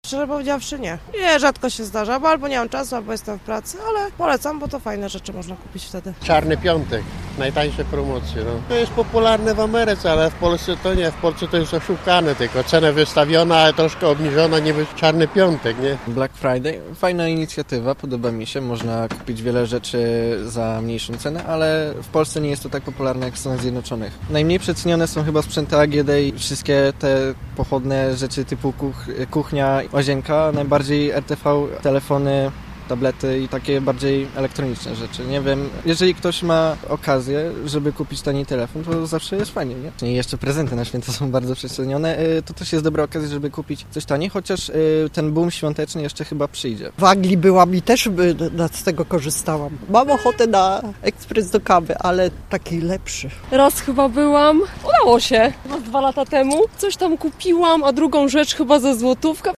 Szczerze powiedziawszy nie. Nie, rzadko się zdarza, bo albo nie mam czasu, albo jestem w pracy, ale polecam, bo to fajne rzeczy można kupić wtedy. Czarny piątek, najtańsze promocje. No. To jest popularne w Ameryce, ale w Polsce to nie. W Polsce to jest oszukane, tylko cenę wystawiona, ale troszkę obniżona, niby czarny piątek, nie? Black Friday, fajna inicjatywa, podoba mi się. Można kupić wiele rzeczy za mniejszą cenę, ale w Polsce nie jest to tak popularne jak w Stanach Zjednoczonych. Najmniej przecenione są chyba sprzęty AGD i wszystkie te pochodne rzeczy typu kuchnia, łazienka, najbardziej RTV, telefony, tablety i takie bardziej elektroniczne rzeczy. Nie wiem, jeżeli ktoś ma okazję, żeby kupić tani telefon, to zawsze jest fajnie, nie? I jeszcze prezenty na święta są bardzo przecenione, to też jest dobra okazja, żeby kupić coś taniej, chociaż ten boom świąteczny jeszcze chyba przyjdzie. W Anglii byłam i też z tego korzystałam. Mam ochotę na ekspres do kawy, ale taki lepszy. Raz chyba byłam, udało się, chyba 2 lata temu. Coś tam kupiłam, a drugą rzecz chyba za złotówkę.